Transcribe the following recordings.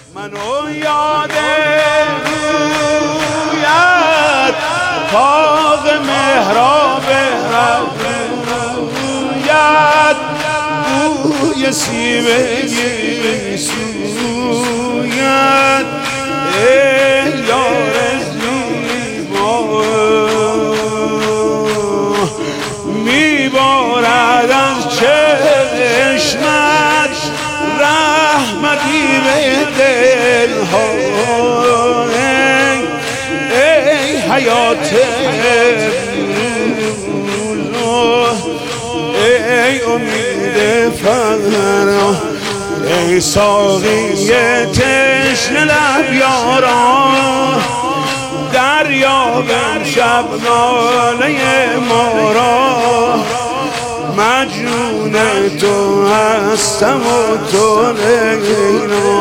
منو یاد رویت باغ محراب رویت بوی سیبه سویت ای یار زیبا میبارد از چشمت رحمتی به دلها ای حیات ای امید فرا ای ساقی تشنه لب یاران دریاب شب ناله ما را مجنون تو هستم و تو لیلا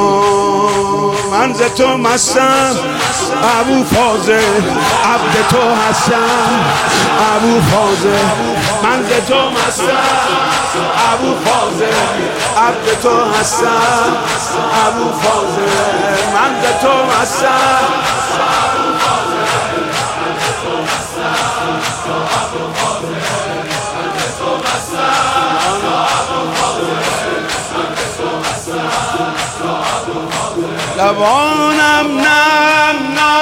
من ز تو مستم ابو فاضل عبد تو هستم ابو فاضل من ز تو مستم ابو فاضل عبد تو هستم ابو فاضل من ز تو مستم لبانم نم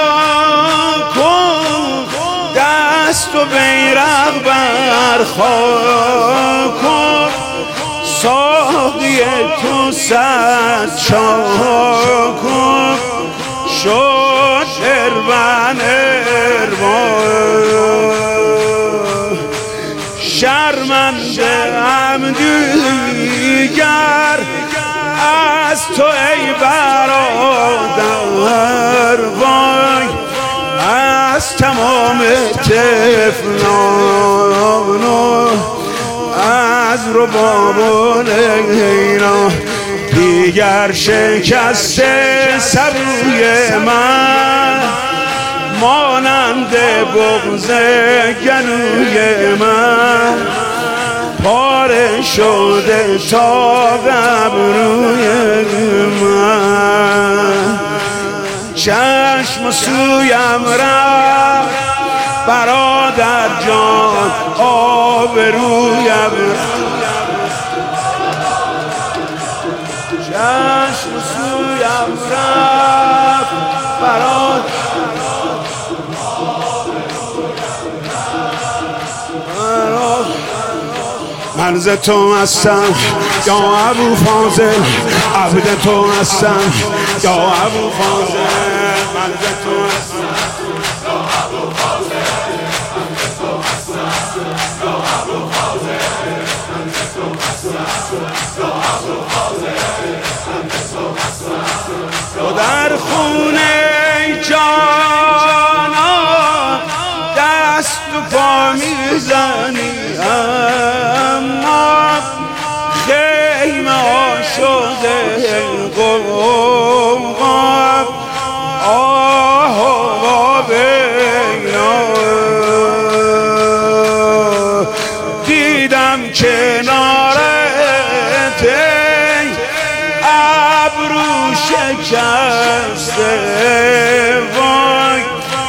نکن دست و بیرق برخواه کن ساقی تو صد چاه کن شد اربن اربان شرمنده هم دیگر از تو ای برادر وای از تمام طفلان و از رباب و لیلا دیگر شکست سبوی من مانند بغض گلوی من پاره شده تا ابروی من چشم سویم رفت برادر جان آبرویم چشم سویم رفت برادر من ز تو هستم یا ابو فاضل عبد تو هستم یا ابو فاضل من ز تو هستم یا ابو فاضل من ز تو هستم یا ابو فاضل من ز تو هستم یا ابو فاضل من ز تو هستم تو در خونه جانان دست و پا میزنی اما خیمه ها شده قوقا آه و بینا دیدم کنارت ابرو شکسته وای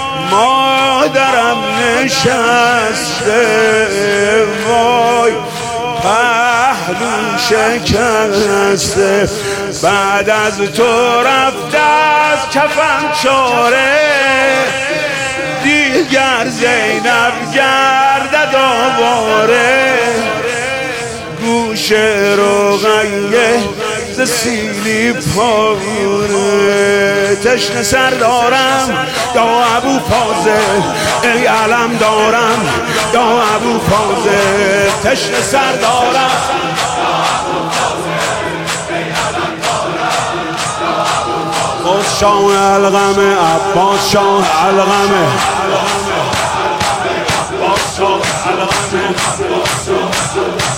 مادرم نشسته وای پهلو شکسته بعد از تو رفته از کفن چاره دیگر زینب گردد آواره گوش رقیه ز سیلی پاره تشنه سر دارم یا ابو فاضل ای علم دارم یا ابو فاضل تشنه سر دارم عباس شاه القمه عباس شاه القمه عباس شاه القمه